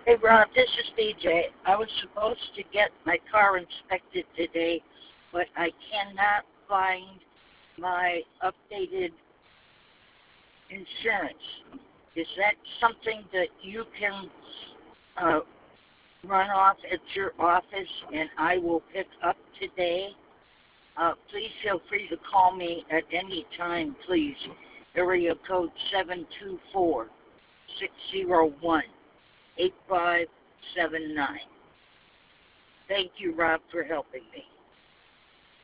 Hey, Rob, this is BJ. I was supposed to get my car inspected today, but I cannot find my updated insurance. Is that something that you can uh, run off at your office and I will pick up today? Please feel free to call me at any time, please. Area code 724-601-8579. Thank you, Rob, for helping me.